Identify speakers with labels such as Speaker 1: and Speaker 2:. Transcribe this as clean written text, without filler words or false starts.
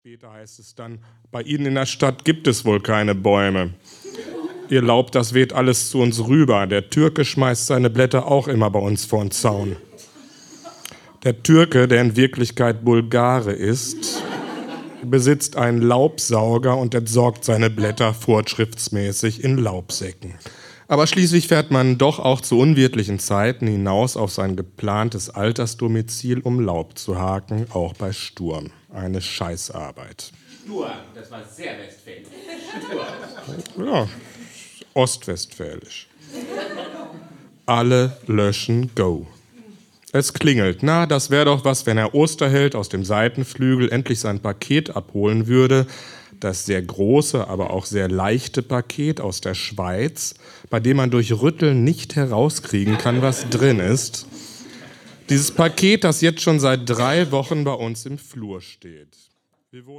Speaker 1: Später heißt es dann, bei Ihnen in der Stadt gibt es wohl keine Bäume. Ihr Laub, das weht alles zu uns rüber. Der Türke schmeißt seine Blätter auch immer bei uns vor den Zaun. Der Türke, der in Wirklichkeit Bulgare ist, besitzt einen Laubsauger und entsorgt seine Blätter vorschriftsmäßig in Laubsäcken. Aber schließlich fährt man doch auch zu unwirtlichen Zeiten hinaus auf sein geplantes Altersdomizil, um Laub zu haken, auch bei Sturm. Eine Scheißarbeit.
Speaker 2: Sturm, das war sehr westfälisch. Sturm.
Speaker 1: Ja, ostwestfälisch. Alle löschen, go. Es klingelt. Na, das wäre doch was, wenn Herr Osterheld aus dem Seitenflügel endlich sein Paket abholen würde. Das sehr große, aber auch sehr leichte Paket aus der Schweiz, bei dem man durch Rütteln nicht herauskriegen kann, was drin ist. Dieses Paket, das jetzt schon seit 3 Wochen bei uns im Flur steht. Wir wohnen